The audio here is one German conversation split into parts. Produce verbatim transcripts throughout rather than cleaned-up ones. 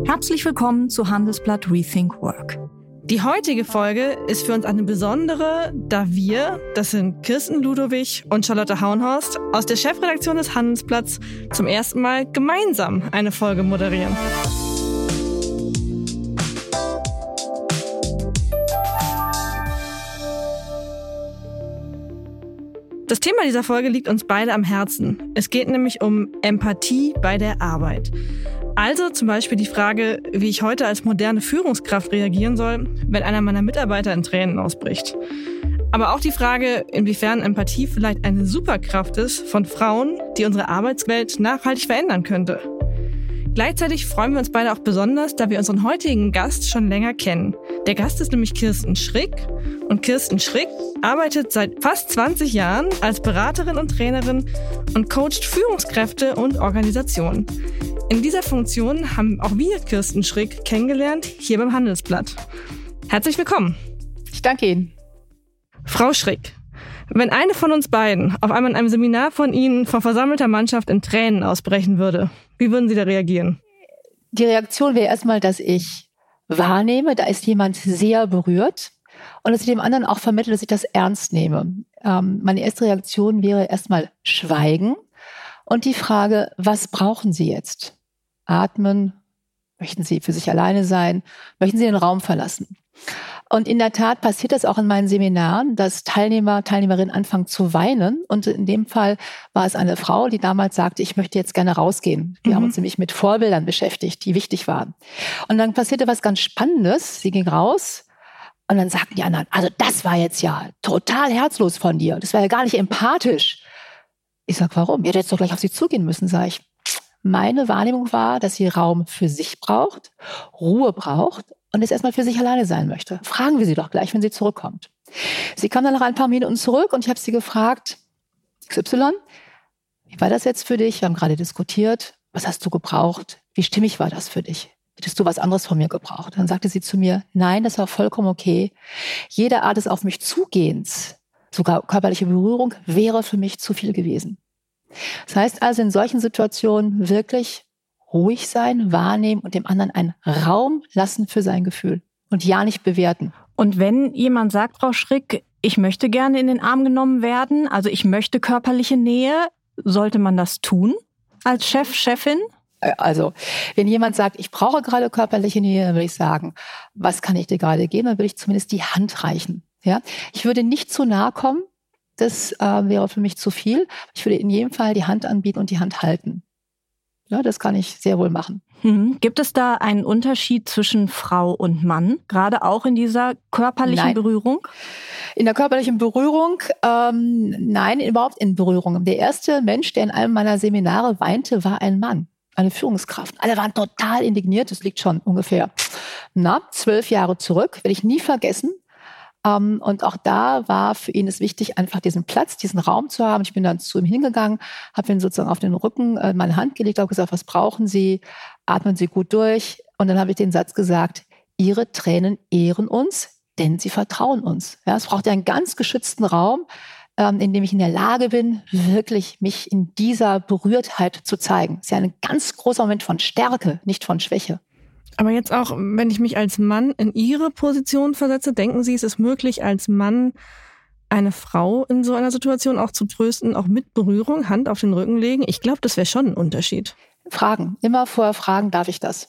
Herzlich willkommen zu Handelsblatt Rethink Work. Die heutige Folge ist für uns eine besondere, da wir, das sind Kirsten Ludowig und Charlotte Hauenhorst, aus der Chefredaktion des Handelsblatts zum ersten Mal gemeinsam eine Folge moderieren. Das Thema dieser Folge liegt uns beide am Herzen. Es geht nämlich um Empathie bei der Arbeit. Also zum Beispiel die Frage, wie ich heute als moderne Führungskraft reagieren soll, wenn einer meiner Mitarbeiter in Tränen ausbricht. Aber auch die Frage, inwiefern Empathie vielleicht eine Superkraft ist von Frauen, die unsere Arbeitswelt nachhaltig verändern könnte. Gleichzeitig freuen wir uns beide auch besonders, da wir unseren heutigen Gast schon länger kennen. Der Gast ist nämlich Kirsten Schrick. Und Kirsten Schrick arbeitet seit fast zwanzig Jahren als Beraterin und Trainerin und coacht Führungskräfte und Organisationen. In dieser Funktion haben auch wir Kirsten Schrick kennengelernt, hier beim Handelsblatt. Herzlich willkommen. Ich danke Ihnen. Frau Schrick, wenn eine von uns beiden auf einmal in einem Seminar von Ihnen vor versammelter Mannschaft in Tränen ausbrechen würde, wie würden Sie da reagieren? Die Reaktion wäre erstmal, dass ich wahrnehme, da ist jemand sehr berührt und dass ich dem anderen auch vermittle, dass ich das ernst nehme. Ähm, meine erste Reaktion wäre erstmal Schweigen und die Frage, was brauchen Sie jetzt? Atmen, möchten Sie für sich alleine sein, möchten Sie den Raum verlassen? Und in der Tat passiert das auch in meinen Seminaren, dass Teilnehmer, Teilnehmerinnen anfangen zu weinen. Und in dem Fall war es eine Frau, die damals sagte, ich möchte jetzt gerne rausgehen. Wir mhm. haben uns nämlich mit Vorbildern beschäftigt, die wichtig waren. Und dann passierte was ganz Spannendes. Sie ging raus und dann sagten die anderen, also das war jetzt ja total herzlos von dir. Das war ja gar nicht empathisch. Ich sag, warum? Ihr hättet jetzt doch gleich auf sie zugehen müssen, sage ich. Meine Wahrnehmung war, dass sie Raum für sich braucht, Ruhe braucht und jetzt erstmal für sich alleine sein möchte. Fragen wir sie doch gleich, wenn sie zurückkommt. Sie kam dann nach ein paar Minuten zurück und ich habe sie gefragt, X Y, wie war das jetzt für dich? Wir haben gerade diskutiert. Was hast du gebraucht? Wie stimmig war das für dich? Hättest du was anderes von mir gebraucht? Dann sagte sie zu mir, nein, das war vollkommen okay. Jede Art des Auf mich Zugehens, sogar körperliche Berührung, wäre für mich zu viel gewesen. Das heißt also, in solchen Situationen wirklich ruhig sein, wahrnehmen und dem anderen einen Raum lassen für sein Gefühl und ja nicht bewerten. Und wenn jemand sagt, Frau Schrick, ich möchte gerne in den Arm genommen werden, also ich möchte körperliche Nähe, sollte man das tun als Chef, Chefin? Also, wenn jemand sagt, ich brauche gerade körperliche Nähe, dann würde ich sagen, was kann ich dir gerade geben? Dann würde ich zumindest die Hand reichen. Ja? Ich würde nicht zu nahe kommen, das äh, wäre für mich zu viel. Ich würde in jedem Fall die Hand anbieten und die Hand halten. Ja, das kann ich sehr wohl machen. Hm. Gibt es da einen Unterschied zwischen Frau und Mann, gerade auch in dieser körperlichen nein. Berührung? In der körperlichen Berührung, ähm, nein, überhaupt in Berührung. Der erste Mensch, der in einem meiner Seminare weinte, war ein Mann, eine Führungskraft. Alle waren total indigniert, das liegt schon ungefähr, na, zwölf Jahre zurück, werde ich nie vergessen. Um, und auch da war für ihn es wichtig, einfach diesen Platz, diesen Raum zu haben. Ich bin dann zu ihm hingegangen, habe ihn sozusagen auf den Rücken äh, meine Hand gelegt, habe gesagt, was brauchen Sie? Atmen Sie gut durch. Und dann habe ich den Satz gesagt, Ihre Tränen ehren uns, denn sie vertrauen uns. Ja, es braucht ja einen ganz geschützten Raum, ähm, in dem ich in der Lage bin, wirklich mich in dieser Berührtheit zu zeigen. Es ist ja ein ganz großer Moment von Stärke, nicht von Schwäche. Aber jetzt auch, wenn ich mich als Mann in Ihre Position versetze, denken Sie, es ist möglich, als Mann eine Frau in so einer Situation auch zu trösten, auch mit Berührung, Hand auf den Rücken legen? Ich glaube, das wäre schon ein Unterschied. Fragen. Immer vorher fragen, darf ich das?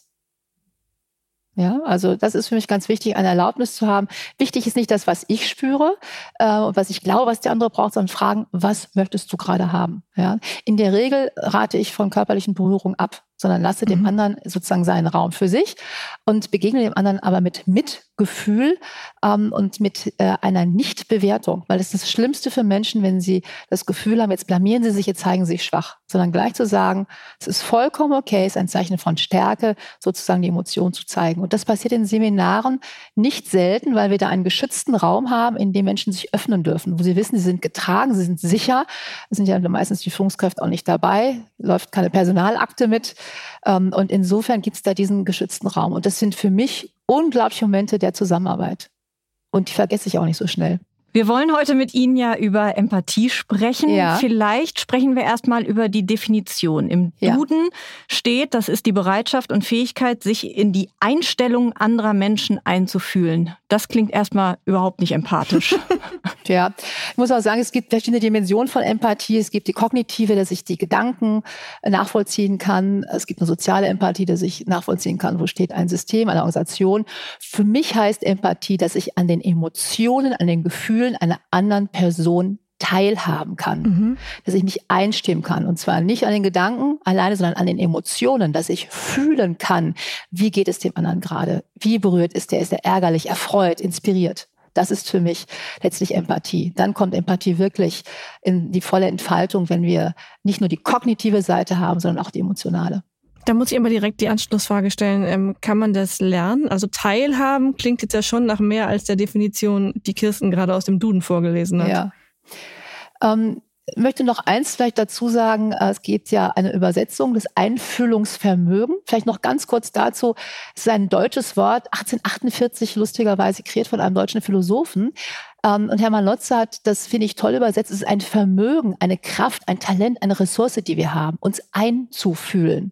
Ja, also das ist für mich ganz wichtig, eine Erlaubnis zu haben. Wichtig ist nicht das, was ich spüre äh, und was ich glaube, was der andere braucht, sondern fragen, was möchtest du gerade haben? Ja, in der Regel rate ich von körperlichen Berührungen ab, sondern lasse mhm. dem anderen sozusagen seinen Raum für sich und begegne dem anderen aber mit Mitgefühl ähm, und mit äh, einer Nichtbewertung, weil das ist das Schlimmste für Menschen, wenn sie das Gefühl haben, jetzt blamieren sie sich, jetzt zeigen sie sich schwach, sondern gleich zu sagen, es ist vollkommen okay, es ist ein Zeichen von Stärke, sozusagen die Emotion zu zeigen. Und das passiert in Seminaren nicht selten, weil wir da einen geschützten Raum haben, in dem Menschen sich öffnen dürfen, wo sie wissen, sie sind getragen, sie sind sicher. Es sind ja meistens die Führungskräfte auch nicht dabei, läuft keine Personalakte mit. Und insofern gibt es da diesen geschützten Raum. Und das sind für mich unglaubliche Momente der Zusammenarbeit. Und die vergesse ich auch nicht so schnell. Wir wollen heute mit Ihnen ja über Empathie sprechen. Ja. Vielleicht sprechen wir erstmal über die Definition. Im Duden ja. steht, das ist die Bereitschaft und Fähigkeit, sich in die Einstellung anderer Menschen einzufühlen. Das klingt erstmal überhaupt nicht empathisch. Ja, ich muss auch sagen, es gibt verschiedene Dimensionen von Empathie. Es gibt die kognitive, dass ich die Gedanken nachvollziehen kann. Es gibt eine soziale Empathie, dass ich nachvollziehen kann, wo steht ein System, eine Organisation. Für mich heißt Empathie, dass ich an den Emotionen, an den Gefühlen einer anderen Person teilhaben kann. Mhm. Dass ich mich einstimmen kann. Und zwar nicht an den Gedanken alleine, sondern an den Emotionen. Dass ich fühlen kann, wie geht es dem anderen gerade? Wie berührt ist der? Ist er ärgerlich, erfreut, inspiriert? Das ist für mich letztlich Empathie. Dann kommt Empathie wirklich in die volle Entfaltung, wenn wir nicht nur die kognitive Seite haben, sondern auch die emotionale. Da muss ich immer direkt die Anschlussfrage stellen. Ähm, kann man das lernen? Also teilhaben klingt jetzt ja schon nach mehr als der Definition, die Kirsten gerade aus dem Duden vorgelesen hat. Ja. Ähm, ich möchte noch eins vielleicht dazu sagen. Es gibt ja eine Übersetzung des Einfühlungsvermögen. Vielleicht noch ganz kurz dazu. Es ist ein deutsches Wort, achtzehnhundertachtundvierzig lustigerweise kreiert von einem deutschen Philosophen. Und Hermann Lotze hat, das finde ich toll übersetzt, es ist ein Vermögen, eine Kraft, ein Talent, eine Ressource, die wir haben, uns einzufühlen.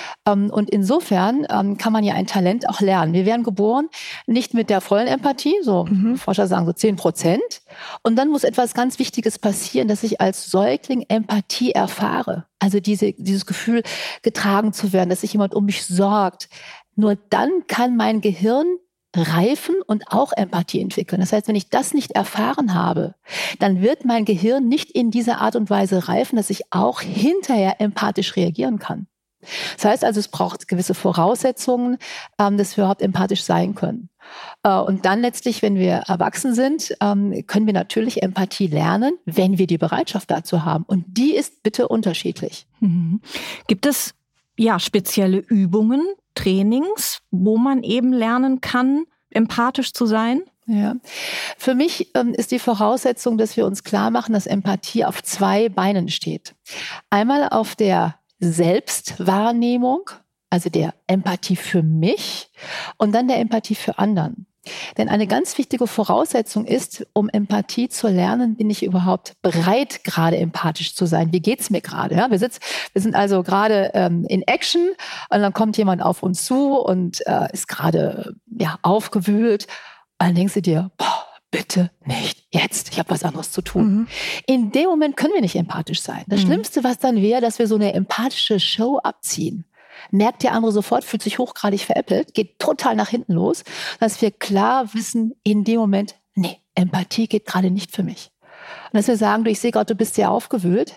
Und insofern kann man ja ein Talent auch lernen. Wir werden geboren nicht mit der vollen Empathie, so mhm. Forscher sagen so zehn Prozent. Und dann muss etwas ganz Wichtiges passieren, dass ich als Säugling Empathie erfahre. Also diese, dieses Gefühl, getragen zu werden, dass sich jemand um mich sorgt. Nur dann kann mein Gehirn reifen und auch Empathie entwickeln. Das heißt, wenn ich das nicht erfahren habe, dann wird mein Gehirn nicht in dieser Art und Weise reifen, dass ich auch hinterher empathisch reagieren kann. Das heißt also, es braucht gewisse Voraussetzungen, ähm, dass wir überhaupt empathisch sein können. Äh, und dann letztlich, wenn wir erwachsen sind, ähm, können wir natürlich Empathie lernen, wenn wir die Bereitschaft dazu haben. Und die ist bitte unterschiedlich. Mhm. Gibt es ja spezielle Übungen, Trainings, wo man eben lernen kann, empathisch zu sein? Ja, für mich ähm, ist die Voraussetzung, dass wir uns klar machen, dass Empathie auf zwei Beinen steht. Einmal auf der Selbstwahrnehmung, also der Empathie für mich und dann der Empathie für anderen. Denn eine ganz wichtige Voraussetzung ist, um Empathie zu lernen, bin ich überhaupt bereit, gerade empathisch zu sein. Wie geht's mir gerade? Ja, wir, sitz, wir sind also gerade ähm, in Action und dann kommt jemand auf uns zu und äh, ist gerade ja, aufgewühlt. Und dann denkst du dir, boah, bitte nicht jetzt, ich habe was anderes zu tun. Mhm. In dem Moment können wir nicht empathisch sein. Das mhm. Schlimmste, was dann wäre, dass wir so eine empathische Show abziehen. Merkt der andere sofort, fühlt sich hochgradig veräppelt, geht total nach hinten los, dass wir klar wissen, in dem Moment, nee, Empathie geht gerade nicht für mich. Und dass wir sagen, du, ich sehe gerade, du bist sehr aufgewühlt,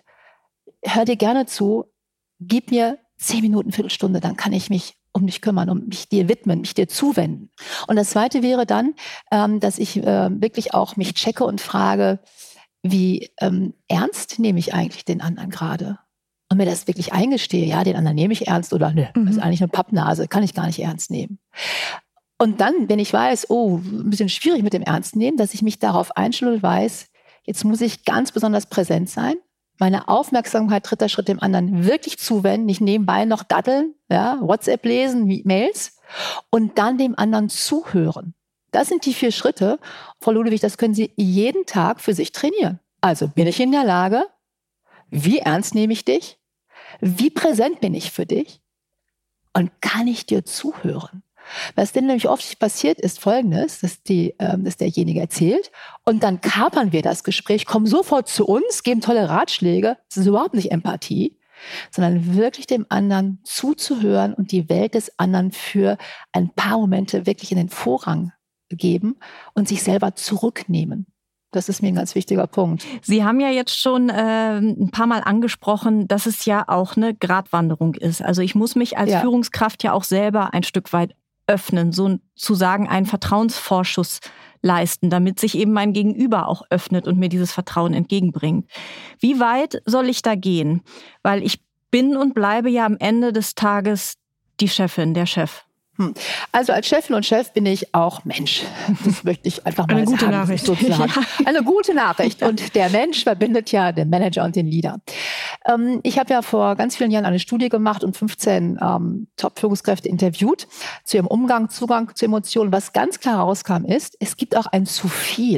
hör dir gerne zu, gib mir zehn Minuten, Viertelstunde, dann kann ich mich um dich kümmern, um mich dir widmen, mich dir zuwenden. Und das Zweite wäre dann, ähm, dass ich äh, wirklich auch mich checke und frage, wie ähm, ernst nehme ich eigentlich den anderen gerade? Und mir das wirklich eingestehe, ja, den anderen nehme ich ernst oder ne, mhm. das ist eigentlich eine Pappnase, kann ich gar nicht ernst nehmen. Und dann, wenn ich weiß, oh, ein bisschen schwierig mit dem Ernst nehmen, dass ich mich darauf einstelle und weiß, jetzt muss ich ganz besonders präsent sein, meine Aufmerksamkeit, dritter Schritt dem anderen wirklich zuwenden, nicht nebenbei noch daddeln, ja, WhatsApp lesen, Mails und dann dem anderen zuhören. Das sind die vier Schritte. Frau Ludewig, das können Sie jeden Tag für sich trainieren. Also bin ich in der Lage, wie ernst nehme ich dich? Wie präsent bin ich für dich? Und kann ich dir zuhören? Was denn nämlich oft passiert ist Folgendes, dass, die, ähm, dass derjenige erzählt und dann kapern wir das Gespräch, kommen sofort zu uns, geben tolle Ratschläge. Das ist überhaupt nicht Empathie, sondern wirklich dem anderen zuzuhören und die Welt des anderen für ein paar Momente wirklich in den Vorrang geben und sich selber zurücknehmen. Das ist mir ein ganz wichtiger Punkt. Sie haben ja jetzt schon äh, ein paar Mal angesprochen, dass es ja auch eine Gratwanderung ist. Also ich muss mich als ja. Führungskraft ja auch selber ein Stück weit öffnen, sozusagen einen Vertrauensvorschuss leisten, damit sich eben mein Gegenüber auch öffnet und mir dieses Vertrauen entgegenbringt. Wie weit soll ich da gehen? Weil ich bin und bleibe ja am Ende des Tages die Chefin, der Chef. Also als Chefin und Chef bin ich auch Mensch. Das möchte ich einfach mal Eine sagen. Gute Nachricht. Sozusagen. Ja. Eine gute Nachricht. Und der Mensch verbindet ja den Manager und den Leader. Ähm, ich habe ja vor ganz vielen Jahren eine Studie gemacht und fünfzehn ähm, Top-Führungskräfte interviewt zu ihrem Umgang, Zugang zu Emotionen. Was ganz klar rauskam ist, es gibt auch ein zu viel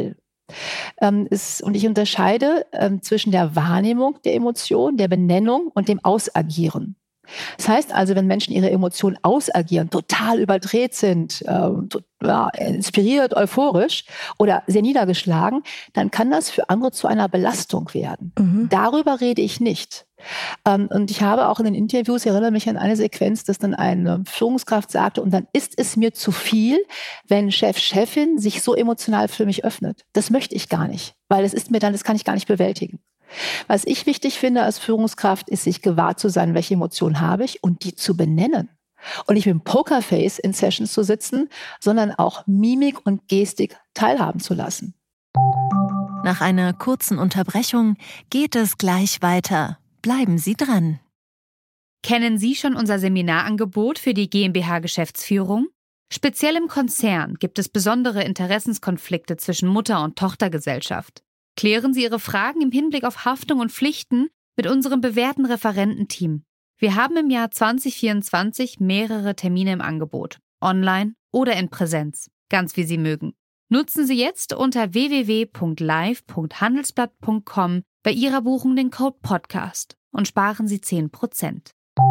Ähm, ist, und ich unterscheide ähm, zwischen der Wahrnehmung der Emotion, der Benennung und dem Ausagieren. Das heißt also, wenn Menschen ihre Emotionen ausagieren, total überdreht sind, äh, ja, inspiriert, euphorisch oder sehr niedergeschlagen, dann kann das für andere zu einer Belastung werden. Mhm. Darüber rede ich nicht. Ähm, und ich habe auch in den Interviews, ich erinnere mich an eine Sequenz, dass dann eine Führungskraft sagte, und dann ist es mir zu viel, wenn Chef, Chefin sich so emotional für mich öffnet. Das möchte ich gar nicht, weil das ist mir dann, das kann ich gar nicht bewältigen. Was ich wichtig finde als Führungskraft, ist, sich gewahr zu sein, welche Emotionen habe ich und die zu benennen. Und nicht mit dem Pokerface in Sessions zu sitzen, sondern auch Mimik und Gestik teilhaben zu lassen. Nach einer kurzen Unterbrechung geht es gleich weiter. Bleiben Sie dran. Kennen Sie schon unser Seminarangebot für die GmbH-Geschäftsführung? Speziell im Konzern gibt es besondere Interessenskonflikte zwischen Mutter- und Tochtergesellschaft. Klären Sie Ihre Fragen im Hinblick auf Haftung und Pflichten mit unserem bewährten Referententeam. Wir haben im Jahr zwanzig vierundzwanzig mehrere Termine im Angebot, online oder in Präsenz, ganz wie Sie mögen. Nutzen Sie jetzt unter w w w punkt live punkt handelsblatt punkt com bei Ihrer Buchung den Code Podcast und sparen Sie zehn Prozent.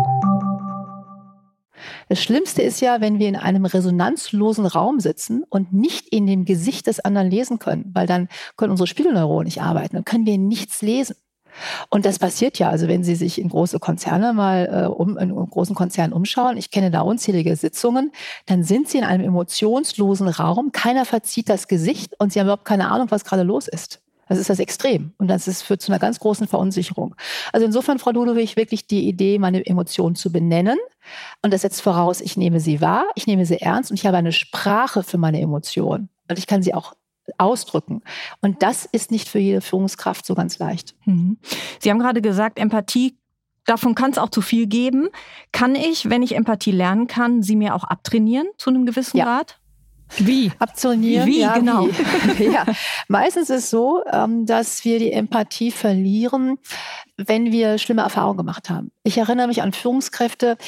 Das Schlimmste ist ja, wenn wir in einem resonanzlosen Raum sitzen und nicht in dem Gesicht des anderen lesen können, weil dann können unsere Spiegelneuronen nicht arbeiten, dann können wir nichts lesen. Und das passiert ja, also wenn Sie sich in große Konzerne mal äh, um, in großen Konzernen umschauen, ich kenne da unzählige Sitzungen, dann sind Sie in einem emotionslosen Raum, keiner verzieht das Gesicht und Sie haben überhaupt keine Ahnung, was gerade los ist. Das ist das Extrem. Und das ist, führt zu einer ganz großen Verunsicherung. Also insofern, Frau Ludwig, wirklich die Idee, meine Emotionen zu benennen. Und das setzt voraus, ich nehme sie wahr, ich nehme sie ernst und ich habe eine Sprache für meine Emotionen. Und ich kann sie auch ausdrücken. Und das ist nicht für jede Führungskraft so ganz leicht. Mhm. Sie haben gerade gesagt, Empathie, davon kann es auch zu viel geben. Kann ich, wenn ich Empathie lernen kann, sie mir auch abtrainieren zu einem gewissen ja. Grad? Wie? Abtrainieren? Wie, ja, genau. Wie. Ja. Meistens ist es so, dass wir die Empathie verlieren, wenn wir schlimme Erfahrungen gemacht haben. Ich erinnere mich an Führungskräfte,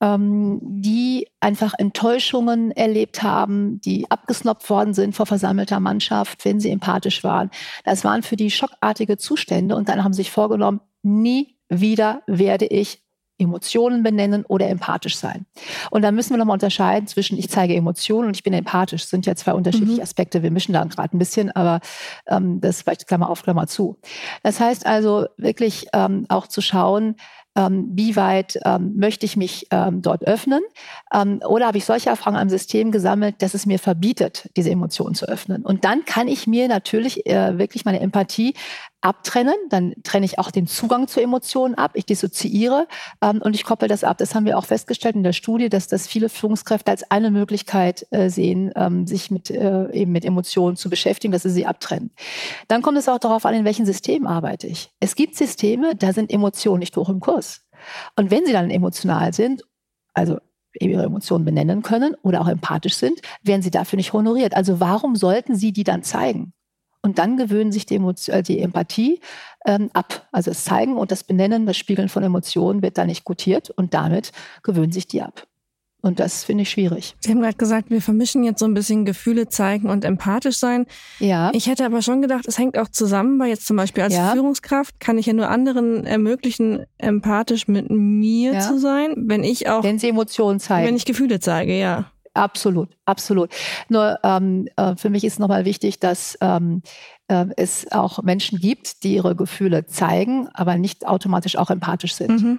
die einfach Enttäuschungen erlebt haben, die abgesnobbt worden sind vor versammelter Mannschaft, wenn sie empathisch waren. Das waren für die schockartige Zustände und dann haben sie sich vorgenommen, nie wieder werde ich Emotionen benennen oder empathisch sein. Und da müssen wir nochmal unterscheiden zwischen ich zeige Emotionen und ich bin empathisch. Das sind ja zwei unterschiedliche mhm. Aspekte. Wir mischen da gerade ein bisschen, aber ähm, das ist vielleicht Klammer auf, Klammer zu. Das heißt also wirklich ähm, auch zu schauen, ähm, wie weit ähm, möchte ich mich ähm, dort öffnen ähm, oder habe ich solche Erfahrungen am System gesammelt, dass es mir verbietet, diese Emotionen zu öffnen. Und dann kann ich mir natürlich äh, wirklich meine Empathie abtrennen, dann trenne ich auch den Zugang zu Emotionen ab, ich dissoziiere ähm, und ich koppel das ab. Das haben wir auch festgestellt in der Studie, dass das viele Führungskräfte als eine Möglichkeit äh, sehen, ähm, sich mit äh, eben mit Emotionen zu beschäftigen, dass sie sie abtrennen. Dann kommt es auch darauf an, in welchen Systemen arbeite ich. Es gibt Systeme, da sind Emotionen nicht hoch im Kurs. Und wenn sie dann emotional sind, also ihre Emotionen benennen können oder auch empathisch sind, werden sie dafür nicht honoriert. Also warum sollten sie die dann zeigen? Und dann gewöhnen sich die, Emotion, die Empathie ähm, ab. Also das Zeigen und das Benennen, das Spiegeln von Emotionen wird da nicht gutiert und damit gewöhnen sich die ab. Und das finde ich schwierig. Sie haben gerade gesagt, wir vermischen jetzt so ein bisschen Gefühle zeigen und empathisch sein. Ja. Ich hätte aber schon gedacht, es hängt auch zusammen, weil jetzt zum Beispiel als ja. Führungskraft kann ich ja nur anderen ermöglichen, empathisch mit mir ja. zu sein, wenn ich auch... Wenn sie Emotionen zeigen. Wenn ich Gefühle zeige, ja. Absolut, absolut. Nur ähm, äh, für mich ist nochmal wichtig, dass ähm, äh, es auch Menschen gibt, die ihre Gefühle zeigen, aber nicht automatisch auch empathisch sind. Mhm.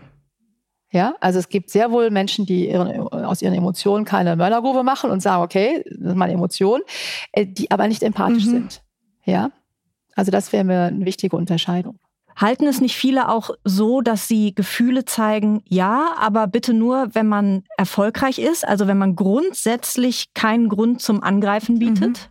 Ja, also es gibt sehr wohl Menschen, die ihren, aus ihren Emotionen keine Mördergrube machen und sagen, okay, das ist meine Emotion, äh, die aber nicht empathisch mhm. sind. Ja, also das wäre mir eine wichtige Unterscheidung. Halten es nicht viele auch so, dass sie Gefühle zeigen, ja, aber bitte nur, wenn man erfolgreich ist, also wenn man grundsätzlich keinen Grund zum Angreifen bietet? Mhm.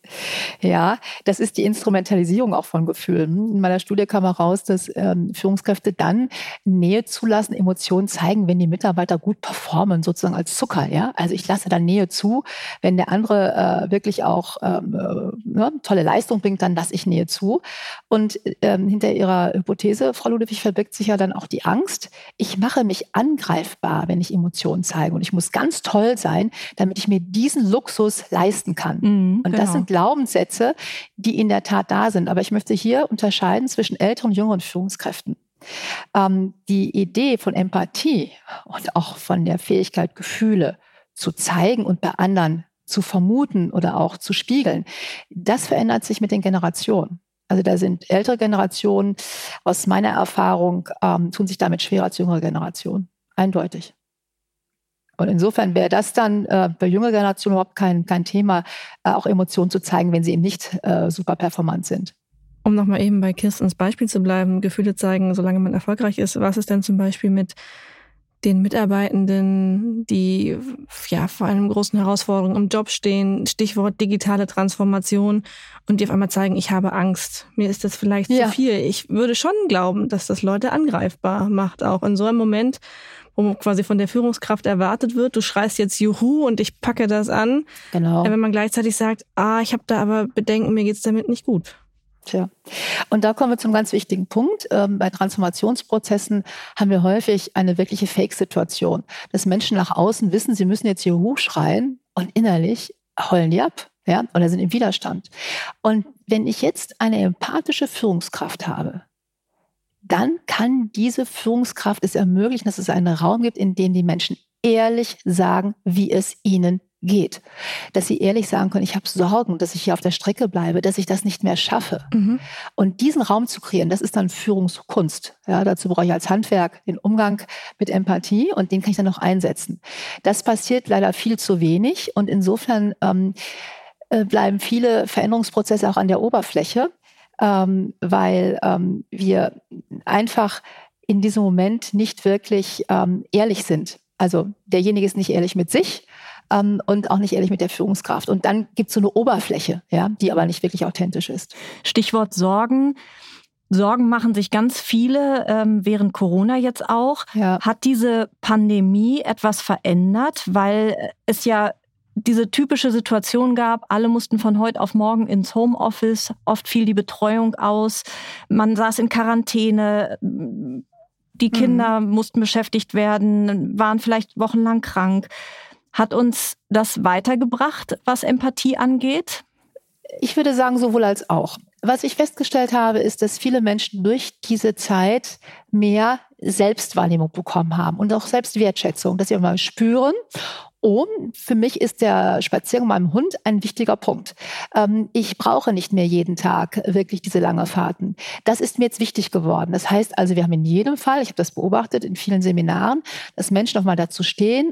Ja, das ist die Instrumentalisierung auch von Gefühlen. In meiner Studie kam heraus, dass ähm, Führungskräfte dann Nähe zulassen, Emotionen zeigen, wenn die Mitarbeiter gut performen, sozusagen als Zucker. Ja, also ich lasse dann Nähe zu, wenn der andere äh, wirklich auch ähm, äh, ne, tolle Leistung bringt, dann lasse ich Nähe zu. Und ähm, hinter Ihrer Hypothese, Frau Ludwig, verbirgt sich ja dann auch die Angst. Ich mache mich angreifbar, wenn ich Emotionen zeige, und ich muss ganz toll sein, damit ich mir diesen Luxus leisten kann. Mhm, und genau. das sind Glaubenssätze, die in der Tat da sind. Aber ich möchte hier unterscheiden zwischen älteren und jüngeren Führungskräften. Ähm, die Idee von Empathie und auch von der Fähigkeit, Gefühle zu zeigen und bei anderen zu vermuten oder auch zu spiegeln, das verändert sich mit den Generationen. Also da sind ältere Generationen, aus meiner Erfahrung, ähm, tun sich damit schwerer als jüngere Generationen. Eindeutig. Und insofern wäre das dann äh, bei jüngerer Generation überhaupt kein, kein Thema, äh, auch Emotionen zu zeigen, wenn sie eben nicht äh, super performant sind. Um nochmal eben bei Kirstens Beispiel zu bleiben, Gefühle zeigen, solange man erfolgreich ist. Was ist denn zum Beispiel mit den Mitarbeitenden, die ja vor einem großen Herausforderung im Job stehen, Stichwort digitale Transformation, und die auf einmal zeigen, ich habe Angst, mir ist das vielleicht ja. zu viel. Ich würde schon glauben, dass das Leute angreifbar macht, auch in so einem Moment, wo quasi von der Führungskraft erwartet wird, du schreist jetzt Juhu und ich packe das an. Genau. Wenn man gleichzeitig sagt, ah, ich habe da aber Bedenken, mir geht's damit nicht gut. Tja. Und da kommen wir zum ganz wichtigen Punkt. Ähm, bei Transformationsprozessen haben wir häufig eine wirkliche Fake-Situation, dass Menschen nach außen wissen, sie müssen jetzt Juhu schreien und innerlich heulen die ab, ja, oder sind im Widerstand. Und wenn ich jetzt eine empathische Führungskraft habe, dann kann diese Führungskraft es ermöglichen, dass es einen Raum gibt, in dem die Menschen ehrlich sagen, wie es ihnen geht. Dass sie ehrlich sagen können, ich habe Sorgen, dass ich hier auf der Strecke bleibe, dass ich das nicht mehr schaffe. Mhm. Und diesen Raum zu kreieren, das ist dann Führungskunst. Ja, dazu brauche ich als Handwerk den Umgang mit Empathie und den kann ich dann noch einsetzen. Das passiert leider viel zu wenig und insofern ähm, äh, bleiben viele Veränderungsprozesse auch an der Oberfläche. Ähm, weil ähm, wir einfach in diesem Moment nicht wirklich ähm, ehrlich sind. Also derjenige ist nicht ehrlich mit sich ähm, und auch nicht ehrlich mit der Führungskraft. Und dann gibt es so eine Oberfläche, ja, die aber nicht wirklich authentisch ist. Stichwort Sorgen. Sorgen machen sich ganz viele, ähm, während Corona jetzt auch. Ja. Hat diese Pandemie etwas verändert, weil es ja diese typische Situation gab, alle mussten von heute auf morgen ins Homeoffice, oft fiel die Betreuung aus, man saß in Quarantäne, die Kinder mhm. mussten beschäftigt werden, waren vielleicht wochenlang krank. Hat uns das weitergebracht, was Empathie angeht? Ich würde sagen, sowohl als auch. Was ich festgestellt habe, ist, dass viele Menschen durch diese Zeit mehr Selbstwahrnehmung bekommen haben und auch Selbstwertschätzung, dass sie mal spüren, oh, für mich ist der Spaziergang mit meinem Hund ein wichtiger Punkt. Ähm, ich brauche nicht mehr jeden Tag wirklich diese langen Fahrten. Das ist mir jetzt wichtig geworden. Das heißt also, wir haben in jedem Fall, ich habe das beobachtet in vielen Seminaren, dass Menschen nochmal dazu stehen,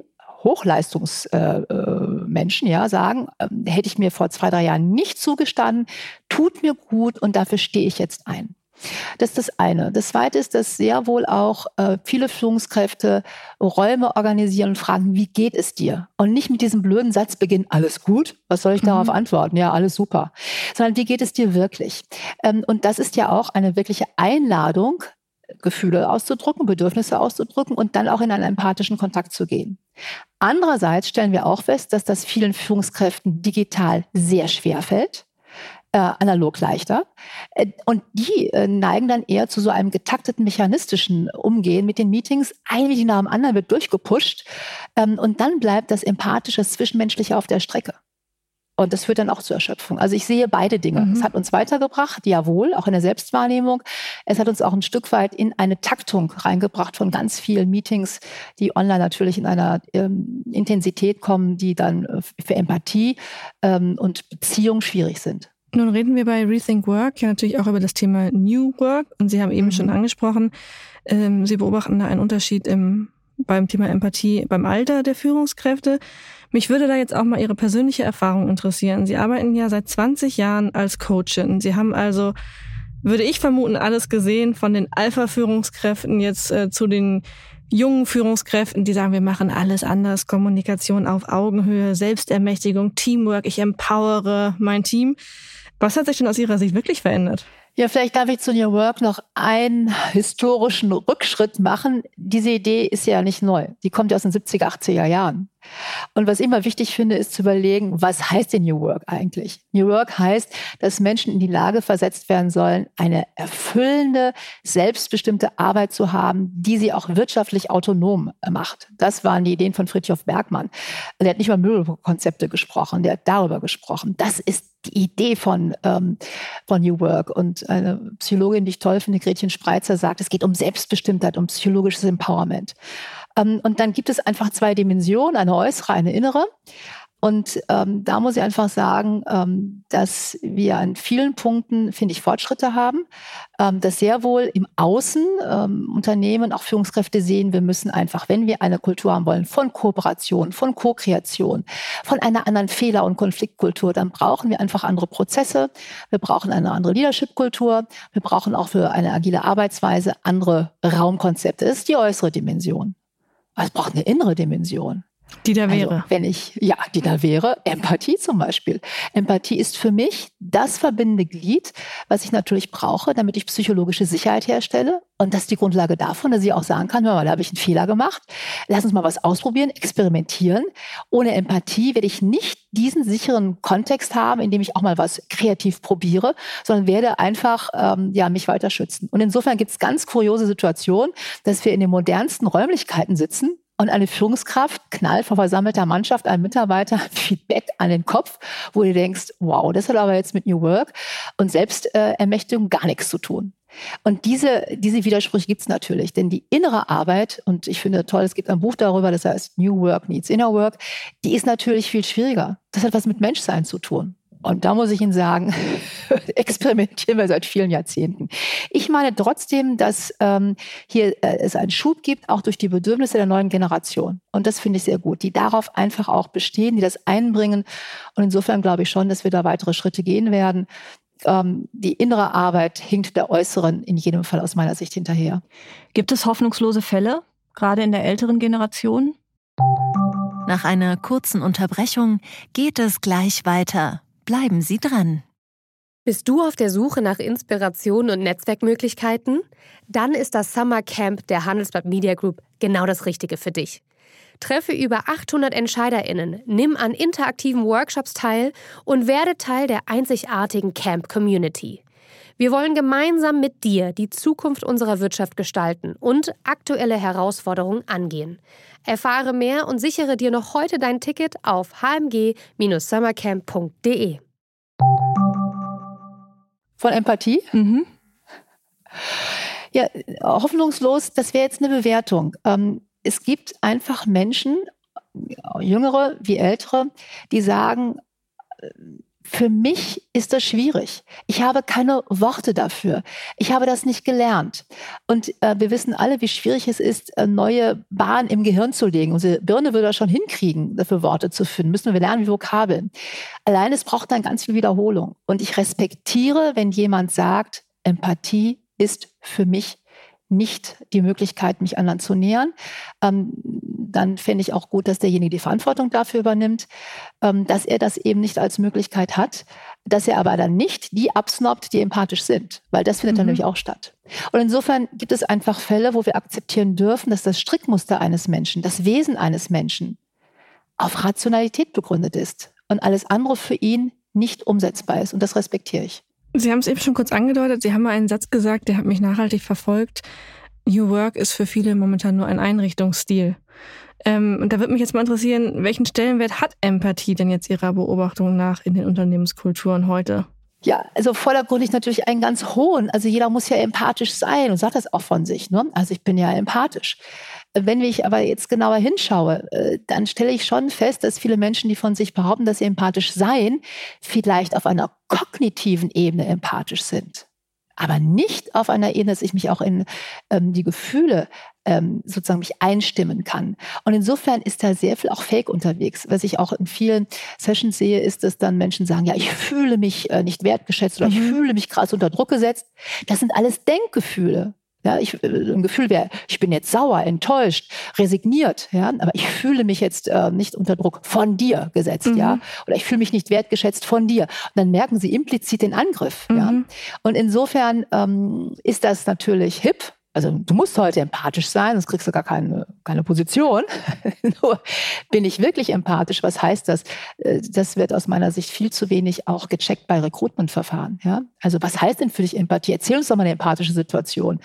Hochleistungsmenschen, äh, ja, sagen, äh, hätte ich mir vor zwei, drei Jahren nicht zugestanden, tut mir gut und dafür stehe ich jetzt ein. Das ist das eine. Das zweite ist, dass sehr wohl auch äh, viele Führungskräfte Räume organisieren und fragen, wie geht es dir? Und nicht mit diesem blöden Satz beginnen, alles gut? Was soll ich mhm. darauf antworten? Ja, alles super. Sondern wie geht es dir wirklich? Ähm, und das ist ja auch eine wirkliche Einladung, Gefühle auszudrücken, Bedürfnisse auszudrücken und dann auch in einen empathischen Kontakt zu gehen. Andererseits stellen wir auch fest, dass das vielen Führungskräften digital sehr schwer fällt. Äh, analog leichter. Äh, und die äh, neigen dann eher zu so einem getakteten mechanistischen Umgehen mit den Meetings. Ein Meeting nach dem anderen wird durchgepusht. Ähm, und dann bleibt das Empathische, Zwischenmenschliche auf der Strecke. Und das führt dann auch zur Erschöpfung. Also ich sehe beide Dinge. Mhm. Es hat uns weitergebracht, jawohl, auch in der Selbstwahrnehmung. Es hat uns auch ein Stück weit in eine Taktung reingebracht von ganz vielen Meetings, die online natürlich in einer ähm, Intensität kommen, die dann für Empathie ähm, und Beziehung schwierig sind. Nun reden wir bei Rethink Work ja natürlich auch über das Thema New Work. Und Sie haben eben mhm. schon angesprochen, ähm, Sie beobachten da einen Unterschied im, beim Thema Empathie beim Alter der Führungskräfte. Mich würde da jetzt auch mal Ihre persönliche Erfahrung interessieren. Sie arbeiten ja seit zwanzig Jahren als Coachin. Sie haben also, würde ich vermuten, alles gesehen, von den Alpha-Führungskräften jetzt äh, zu den jungen Führungskräften, die sagen, wir machen alles anders, Kommunikation auf Augenhöhe, Selbstermächtigung, Teamwork, ich empowere mein Team. Was hat sich denn aus Ihrer Sicht wirklich verändert? Ja, vielleicht darf ich zu New Work noch einen historischen Rückschritt machen. Diese Idee ist ja nicht neu. Die kommt ja aus den siebziger, achtziger Jahren. Und was ich immer wichtig finde, ist zu überlegen, was heißt denn New Work eigentlich? New Work heißt, dass Menschen in die Lage versetzt werden sollen, eine erfüllende, selbstbestimmte Arbeit zu haben, die sie auch wirtschaftlich autonom macht. Das waren die Ideen von Fridtjof Bergmann. Der hat nicht über Möbelkonzepte gesprochen, der hat darüber gesprochen. Das ist die Idee von, ähm, von New Work. Und eine Psychologin, die ich toll finde, Gretchen Spreitzer, sagt, es geht um Selbstbestimmtheit, um psychologisches Empowerment. Ähm, und dann gibt es einfach zwei Dimensionen, eine äußere, eine innere. Und ähm, da muss ich einfach sagen, ähm, dass wir an vielen Punkten, finde ich, Fortschritte haben, ähm, dass sehr wohl im Außen ähm, Unternehmen, auch Führungskräfte sehen, wir müssen einfach, wenn wir eine Kultur haben wollen, von Kooperation, von Co-Kreation, von einer anderen Fehler- und Konfliktkultur, dann brauchen wir einfach andere Prozesse, wir brauchen eine andere Leadership-Kultur, wir brauchen auch für eine agile Arbeitsweise andere Raumkonzepte. Das ist die äußere Dimension. Aber es braucht eine innere Dimension. Die da wäre. Also, wenn ich, ja, die da wäre, Empathie zum Beispiel. Empathie ist für mich das verbindende Glied, was ich natürlich brauche, damit ich psychologische Sicherheit herstelle. Und das ist die Grundlage davon, dass ich auch sagen kann, hör mal, da habe ich einen Fehler gemacht. Lass uns mal was ausprobieren, experimentieren. Ohne Empathie werde ich nicht diesen sicheren Kontext haben, in dem ich auch mal was kreativ probiere, sondern werde einfach ähm, ja, mich weiter schützen. Und insofern gibt es ganz kuriose Situationen, dass wir in den modernsten Räumlichkeiten sitzen, und eine Führungskraft knallt vor versammelter Mannschaft einem Mitarbeiter Feedback an den Kopf, wo du denkst, wow, das hat aber jetzt mit New Work und Selbstermächtigung gar nichts zu tun. Und diese, diese Widersprüche gibt es natürlich, denn die innere Arbeit, und ich finde toll, es gibt ein Buch darüber, das heißt New Work Needs Inner Work, die ist natürlich viel schwieriger. Das hat was mit Menschsein zu tun. Und da muss ich Ihnen sagen, experimentieren wir seit vielen Jahrzehnten. Ich meine trotzdem, dass ähm, hier äh, es einen Schub gibt, auch durch die Bedürfnisse der neuen Generation. Und das finde ich sehr gut, die darauf einfach auch bestehen, die das einbringen. Und insofern glaube ich schon, dass wir da weitere Schritte gehen werden. Ähm, die innere Arbeit hinkt der äußeren in jedem Fall aus meiner Sicht hinterher. Gibt es hoffnungslose Fälle, gerade in der älteren Generation? Nach einer kurzen Unterbrechung geht es gleich weiter. Bleiben Sie dran. Bist du auf der Suche nach Inspiration und Netzwerkmöglichkeiten? Dann ist das Summer Camp der Handelsblatt Media Group genau das Richtige für dich. Treffe über achthundert EntscheiderInnen, nimm an interaktiven Workshops teil und werde Teil der einzigartigen Camp-Community. Wir wollen gemeinsam mit dir die Zukunft unserer Wirtschaft gestalten und aktuelle Herausforderungen angehen. Erfahre mehr und sichere dir noch heute dein Ticket auf h m g Bindestrich summercamp punkt d e. Von Empathie? Mhm. Ja, hoffnungslos, das wäre jetzt eine Bewertung. Ähm, es gibt einfach Menschen, Jüngere wie Ältere, die sagen, für mich ist das schwierig. Ich habe keine Worte dafür. Ich habe das nicht gelernt. Und äh, wir wissen alle, wie schwierig es ist, äh, neue Bahnen im Gehirn zu legen. Unsere Birne würde das schon hinkriegen, dafür Worte zu finden. Müssen wir lernen wie Vokabeln. Allein es braucht dann ganz viel Wiederholung. Und ich respektiere, wenn jemand sagt, Empathie ist für mich nicht die Möglichkeit, mich anderen zu nähern. Ähm, dann fände ich auch gut, dass derjenige die Verantwortung dafür übernimmt, ähm, dass er das eben nicht als Möglichkeit hat, dass er aber dann nicht die absnobbt, die empathisch sind, weil das findet mhm. dann nämlich auch statt. Und insofern gibt es einfach Fälle, wo wir akzeptieren dürfen, dass das Strickmuster eines Menschen, das Wesen eines Menschen auf Rationalität begründet ist und alles andere für ihn nicht umsetzbar ist. Und das respektiere ich. Sie haben es eben schon kurz angedeutet. Sie haben mal einen Satz gesagt, der hat mich nachhaltig verfolgt. New Work ist für viele momentan nur ein Einrichtungsstil. Ähm, und da würde mich jetzt mal interessieren, welchen Stellenwert hat Empathie denn jetzt Ihrer Beobachtung nach in den Unternehmenskulturen heute? Ja, also vordergründig natürlich einen ganz hohen. Also jeder muss ja empathisch sein und sagt das auch von sich. Ne? Also ich bin ja empathisch. Wenn ich aber jetzt genauer hinschaue, dann stelle ich schon fest, dass viele Menschen, die von sich behaupten, dass sie empathisch seien, vielleicht auf einer kognitiven Ebene empathisch sind. Aber nicht auf einer Ebene, dass ich mich auch in ähm, die Gefühle ähm, sozusagen mich einstimmen kann. Und insofern ist da sehr viel auch Fake unterwegs. Was ich auch in vielen Sessions sehe, ist, dass dann Menschen sagen, ja, ich fühle mich äh, nicht wertgeschätzt oder mhm. ich fühle mich krass unter Druck gesetzt. Das sind alles Denkgefühle. Ja, ich, ein Gefühl wäre, ich bin jetzt sauer, enttäuscht, resigniert, ja, aber ich fühle mich jetzt äh, nicht unter Druck von dir gesetzt, mhm. ja, oder ich fühle mich nicht wertgeschätzt von dir. Und dann merken sie implizit den Angriff, mhm. ja. Und insofern ähm, ist das natürlich hip. Also du musst heute empathisch sein, sonst kriegst du gar keine, keine Position. Nur bin ich wirklich empathisch? Was heißt das? Das wird aus meiner Sicht viel zu wenig auch gecheckt bei Recruitment-Verfahren. Ja? Also was heißt denn für dich Empathie? Erzähl uns doch mal eine empathische Situation.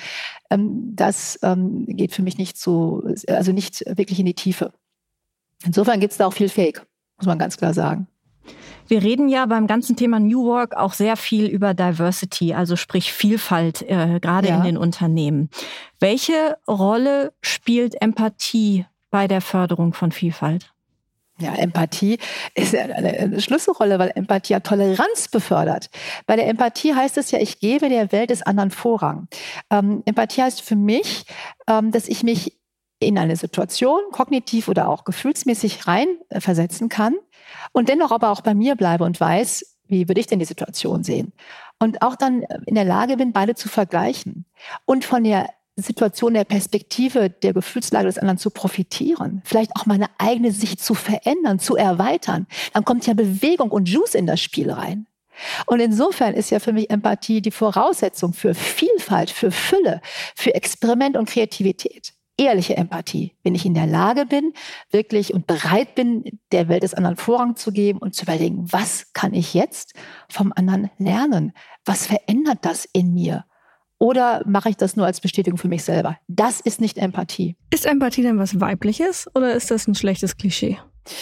Das geht für mich nicht so, also nicht wirklich in die Tiefe. Insofern gibt es da auch viel Fake, muss man ganz klar sagen. Wir reden ja beim ganzen Thema New Work auch sehr viel über Diversity, also sprich Vielfalt, äh, gerade ja. in den Unternehmen. Welche Rolle spielt Empathie bei der Förderung von Vielfalt? Ja, Empathie ist eine Schlüsselrolle, weil Empathie ja Toleranz befördert. Bei der Empathie heißt es ja, ich gebe der Welt des anderen Vorrang. Ähm, Empathie heißt für mich, ähm, dass ich mich in eine Situation kognitiv oder auch gefühlsmäßig reinversetzen kann und dennoch aber auch bei mir bleibe und weiß, wie würde ich denn die Situation sehen? Und auch dann in der Lage bin, beide zu vergleichen und von der Situation, der Perspektive, der Gefühlslage des anderen zu profitieren, vielleicht auch meine eigene Sicht zu verändern, zu erweitern. Dann kommt ja Bewegung und Juice in das Spiel rein. Und insofern ist ja für mich Empathie die Voraussetzung für Vielfalt, für Fülle, für Experiment und Kreativität. Ehrliche Empathie, wenn ich in der Lage bin, wirklich und bereit bin, der Welt des anderen Vorrang zu geben und zu überlegen, was kann ich jetzt vom anderen lernen? Was verändert das in mir? Oder mache ich das nur als Bestätigung für mich selber? Das ist nicht Empathie. Ist Empathie denn was Weibliches oder ist das ein schlechtes Klischee?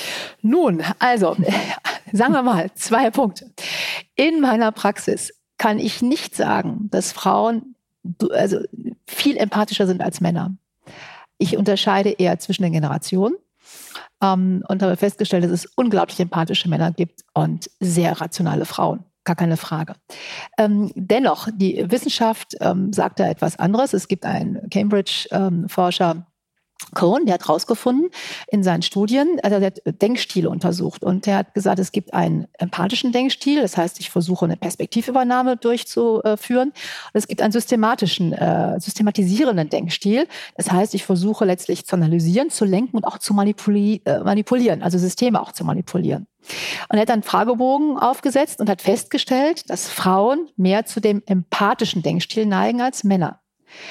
Nun, also, sagen wir mal, zwei Punkte. In meiner Praxis kann ich nicht sagen, dass Frauen also viel empathischer sind als Männer. Ich unterscheide eher zwischen den Generationen ähm, und habe festgestellt, dass es unglaublich empathische Männer gibt und sehr rationale Frauen. Gar keine Frage. Ähm, dennoch, die Wissenschaft ähm, sagt da etwas anderes. Es gibt einen Cambridge-Forscher, ähm, Cohen, der hat herausgefunden in seinen Studien, also der hat Denkstile untersucht und der hat gesagt, es gibt einen empathischen Denkstil, das heißt, ich versuche eine Perspektivübernahme durchzuführen und es gibt einen systematischen, äh, systematisierenden Denkstil, das heißt, ich versuche letztlich zu analysieren, zu lenken und auch zu manipuli- äh, manipulieren, also Systeme auch zu manipulieren. Und er hat einen Fragebogen aufgesetzt und hat festgestellt, dass Frauen mehr zu dem empathischen Denkstil neigen als Männer.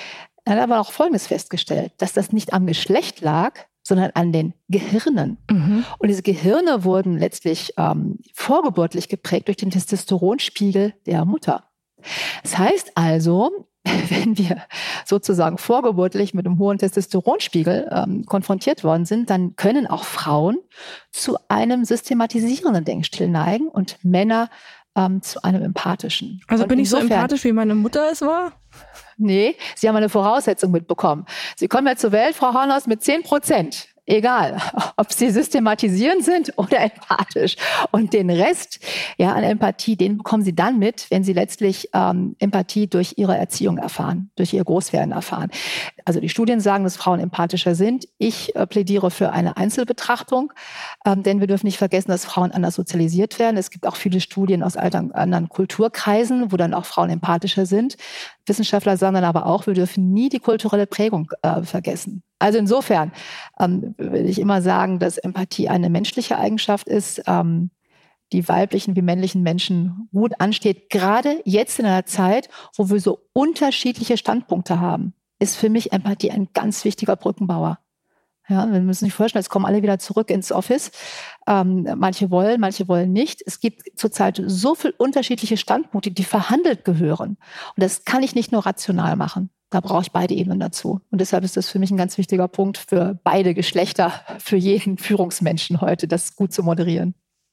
Er hat aber auch Folgendes festgestellt, dass das nicht am Geschlecht lag, sondern an den Gehirnen. Mhm. Und diese Gehirne wurden letztlich ähm, vorgeburtlich geprägt durch den Testosteronspiegel der Mutter. Das heißt also, wenn wir sozusagen vorgeburtlich mit einem hohen Testosteronspiegel ähm, konfrontiert worden sind, dann können auch Frauen zu einem systematisierenden Denkstil neigen und Männer ähm, zu einem empathischen. Also und bin ich so insofern, empathisch, wie meine Mutter es war? Nee, Sie haben eine Voraussetzung mitbekommen. Sie kommen ja zur Welt, Frau Hornhaus, mit zehn Prozent. Egal, ob Sie systematisierend sind oder empathisch. Und den Rest ja, an Empathie, den bekommen Sie dann mit, wenn Sie letztlich ähm, Empathie durch Ihre Erziehung erfahren, durch Ihr Großwerden erfahren. Also die Studien sagen, dass Frauen empathischer sind. Ich äh, plädiere für eine Einzelbetrachtung, ähm, denn wir dürfen nicht vergessen, dass Frauen anders sozialisiert werden. Es gibt auch viele Studien aus alten, anderen Kulturkreisen, wo dann auch Frauen empathischer sind. Wissenschaftler sagen dann aber auch, wir dürfen nie die kulturelle Prägung äh, vergessen. Also insofern ähm, will ich immer sagen, dass Empathie eine menschliche Eigenschaft ist, ähm, die weiblichen wie männlichen Menschen gut ansteht. Gerade jetzt in einer Zeit, wo wir so unterschiedliche Standpunkte haben, ist für mich Empathie ein ganz wichtiger Brückenbauer. Ja, wir müssen uns vorstellen, jetzt kommen alle wieder zurück ins Office. Ähm, manche wollen, manche wollen nicht. Es gibt zurzeit so viele unterschiedliche Standpunkte, die verhandelt gehören. Und das kann ich nicht nur rational machen. Da brauche ich beide Ebenen dazu. Und deshalb ist das für mich ein ganz wichtiger Punkt für beide Geschlechter, für jeden Führungsmenschen heute, das gut zu moderieren.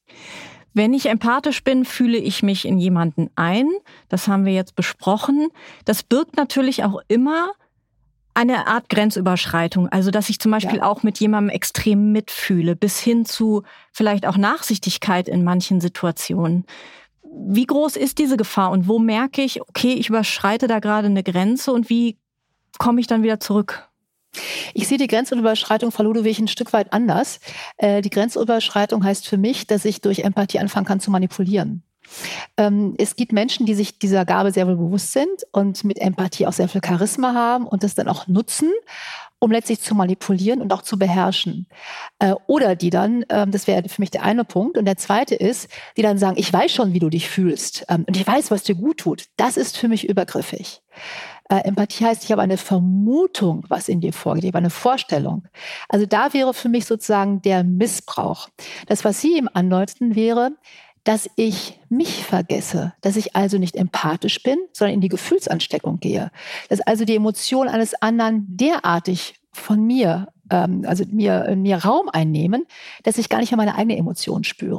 Wenn ich empathisch bin, fühle ich mich in jemanden ein. Das haben wir jetzt besprochen. Das birgt natürlich auch immer eine Art Grenzüberschreitung. Also, dass ich zum Beispiel ja. auch mit jemandem extrem mitfühle, bis hin zu vielleicht auch Nachsichtigkeit in manchen Situationen. Wie groß ist diese Gefahr und wo merke ich, okay, ich überschreite da gerade eine Grenze und wie komme ich dann wieder zurück? Ich sehe die Grenzüberschreitung, Frau Ludewig, ein Stück weit anders. Äh, die Grenzüberschreitung heißt für mich, dass ich durch Empathie anfangen kann zu manipulieren. Ähm, es gibt Menschen, die sich dieser Gabe sehr wohl bewusst sind und mit Empathie auch sehr viel Charisma haben und das dann auch nutzen, um letztlich zu manipulieren und auch zu beherrschen. Äh, oder die dann, ähm, das wäre für mich der eine Punkt, und der zweite ist, die dann sagen, ich weiß schon, wie du dich fühlst ähm, und ich weiß, was dir gut tut. Das ist für mich übergriffig. Äh, Empathie heißt, ich habe eine Vermutung, was in dir vorgeht, ich habe eine Vorstellung. Also da wäre für mich sozusagen der Missbrauch. Das, was Sie eben andeuten, wäre, dass ich mich vergesse, dass ich also nicht empathisch bin, sondern in die Gefühlsansteckung gehe. Dass also die Emotionen eines anderen derartig von mir, ähm, also mir, mir Raum einnehmen, dass ich gar nicht mehr meine eigene Emotion spüre.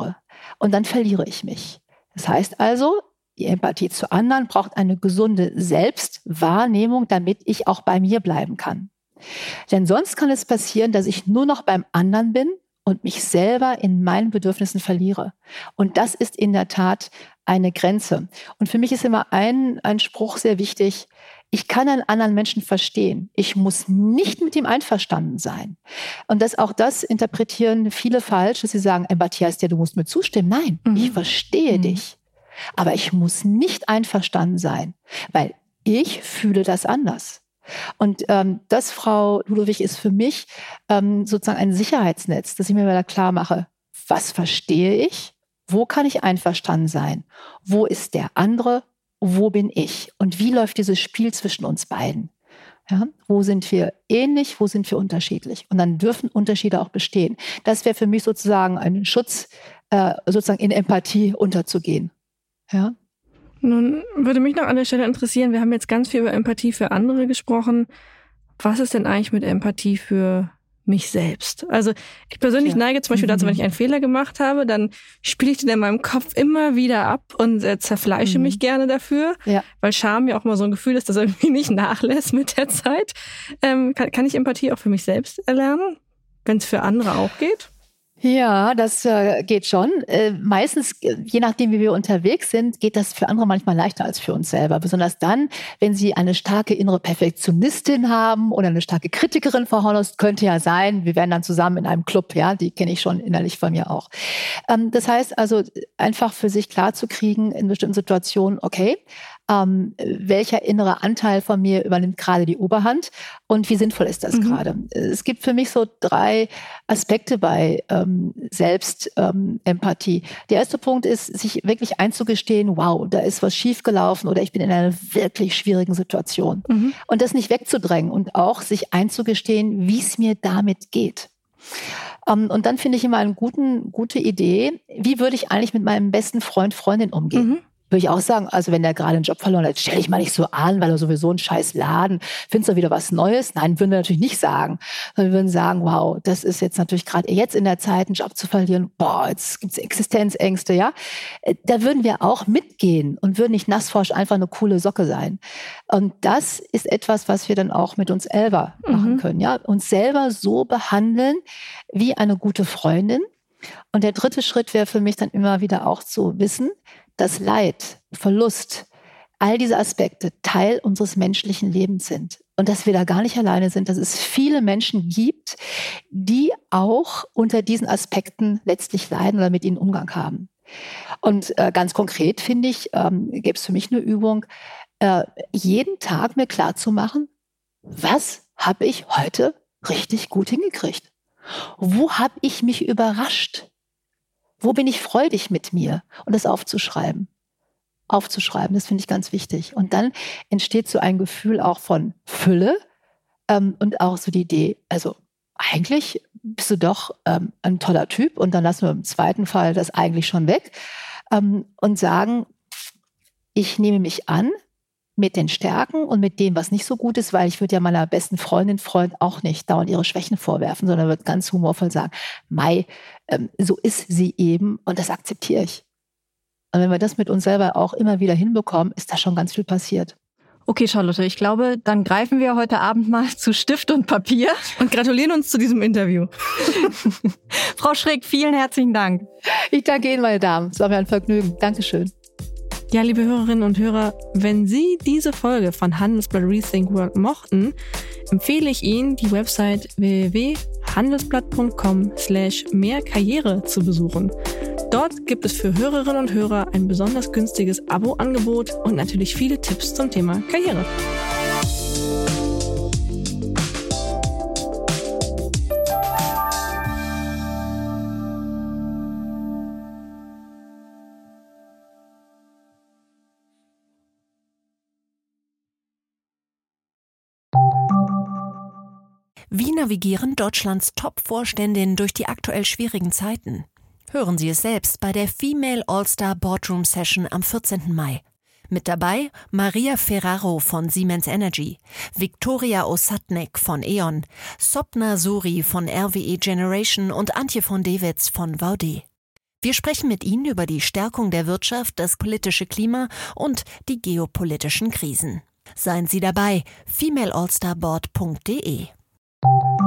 und dann verliere ich mich. Das heißt also, die Empathie zu anderen braucht eine gesunde Selbstwahrnehmung, damit ich auch bei mir bleiben kann. Denn sonst kann es passieren, dass ich nur noch beim anderen bin und mich selber in meinen Bedürfnissen verliere. Und das ist in der Tat eine Grenze. Und für mich ist immer ein, ein Spruch sehr wichtig: Ich kann einen anderen Menschen verstehen. Ich muss nicht mit ihm einverstanden sein. Und das, auch das interpretieren viele falsch, dass sie sagen, Empathie heißt ja, du musst mir zustimmen. Nein, mhm. ich verstehe mhm. dich. Aber ich muss nicht einverstanden sein, weil ich fühle das anders. Und ähm, das, Frau Ludowig, ist für mich ähm, sozusagen ein Sicherheitsnetz, dass ich mir wieder klar mache, was verstehe ich, wo kann ich einverstanden sein, wo ist der andere, wo bin ich und wie läuft dieses Spiel zwischen uns beiden. Ja, wo sind wir ähnlich, wo sind wir unterschiedlich? Und dann dürfen Unterschiede auch bestehen. Das wäre für mich sozusagen ein Schutz, äh, sozusagen in Empathie unterzugehen. Ja. Nun würde mich noch an der Stelle interessieren, wir haben jetzt ganz viel über Empathie für andere gesprochen. Was ist denn eigentlich mit Empathie für mich selbst? Also ich persönlich ja. neige zum Beispiel dazu, wenn ich einen Fehler gemacht habe, dann spiele ich den in meinem Kopf immer wieder ab und äh, zerfleische mhm. mich gerne dafür, ja. weil Scham ja auch mal so ein Gefühl ist, das irgendwie nicht nachlässt mit der Zeit. Ähm, kann, kann ich Empathie auch für mich selbst erlernen, wenn es für andere auch geht? Ja, das äh, geht schon. Äh, meistens, je nachdem, wie wir unterwegs sind, geht das für andere manchmal leichter als für uns selber. Besonders dann, wenn sie eine starke innere Perfektionistin haben oder eine starke Kritikerin, Frau Hornhorst, könnte ja sein. Wir wären dann zusammen in einem Club, ja, die kenne ich schon innerlich von mir auch. Ähm, das heißt also, einfach für sich klarzukriegen in bestimmten Situationen, okay, Ähm, welcher innere Anteil von mir übernimmt gerade die Oberhand und wie sinnvoll ist das mhm. gerade? Es gibt für mich so drei Aspekte bei ähm, Selbstempathie. Ähm, Der erste Punkt ist, sich wirklich einzugestehen, wow, da ist was schiefgelaufen oder ich bin in einer wirklich schwierigen Situation. Mhm. Und das nicht wegzudrängen und auch sich einzugestehen, wie es mir damit geht. Um, und dann finde ich immer eine guten, gute Idee, wie würde ich eigentlich mit meinem besten Freund, Freundin umgehen? Mhm. Würde ich auch sagen, also wenn der gerade einen Job verloren hat, stell dich mal nicht so an, weil er sowieso ein scheiß Laden, findest du wieder was Neues? Nein, würden wir natürlich nicht sagen. Sondern wir würden sagen, wow, das ist jetzt natürlich gerade jetzt in der Zeit, einen Job zu verlieren, boah, jetzt gibt's Existenzängste, ja. Da würden wir auch mitgehen und würden nicht nassforsch einfach eine coole Socke sein. Und das ist etwas, was wir dann auch mit uns selber machen mhm. können, ja. Uns selber so behandeln wie eine gute Freundin. Und der dritte Schritt wäre für mich dann immer wieder auch zu wissen, dass Leid, Verlust, all diese Aspekte Teil unseres menschlichen Lebens sind. Und dass wir da gar nicht alleine sind, dass es viele Menschen gibt, die auch unter diesen Aspekten letztlich leiden oder mit ihnen Umgang haben. Und äh, ganz konkret, finde ich, ähm, gäbe es für mich eine Übung, äh, jeden Tag mir klarzumachen, was habe ich heute richtig gut hingekriegt? Wo habe ich mich überrascht? Wo bin ich freudig mit mir? Und das aufzuschreiben. Aufzuschreiben, das finde ich ganz wichtig. Und dann entsteht so ein Gefühl auch von Fülle ähm, und auch so die Idee, also eigentlich bist du doch ähm, ein toller Typ und dann lassen wir im zweiten Fall das eigentlich schon weg ähm, und sagen, ich nehme mich an mit den Stärken und mit dem, was nicht so gut ist, weil ich würde ja meiner besten Freundin, Freund auch nicht dauernd ihre Schwächen vorwerfen, sondern würde ganz humorvoll sagen, Mai, ähm, so ist sie eben und das akzeptiere ich. Und wenn wir das mit uns selber auch immer wieder hinbekommen, ist da schon ganz viel passiert. Okay, Charlotte, ich glaube, dann greifen wir heute Abend mal zu Stift und Papier und gratulieren uns zu diesem Interview. Frau Schrick, vielen herzlichen Dank. Ich danke Ihnen, meine Damen. Es war mir ein Vergnügen. Dankeschön. Ja, liebe Hörerinnen und Hörer, wenn Sie diese Folge von Handelsblatt Rethink Work mochten, empfehle ich Ihnen, die Website w w w punkt handelsblatt punkt com slash mehr Karriere zu besuchen. Dort gibt es für Hörerinnen und Hörer ein besonders günstiges Abo-Angebot und natürlich viele Tipps zum Thema Karriere. Wie navigieren Deutschlands Top-Vorständinnen durch die aktuell schwierigen Zeiten? Hören Sie es selbst bei der Female All-Star Boardroom Session am vierzehnten Mai. Mit dabei Maria Ferraro von Siemens Energy, Viktoria Osatnek von E.ON, Sopna Suri von R W E Generation und Antje von Dewitz von V D. Wir sprechen mit ihnen über die Stärkung der Wirtschaft, das politische Klima und die geopolitischen Krisen. Seien Sie dabei, female all star board punkt de.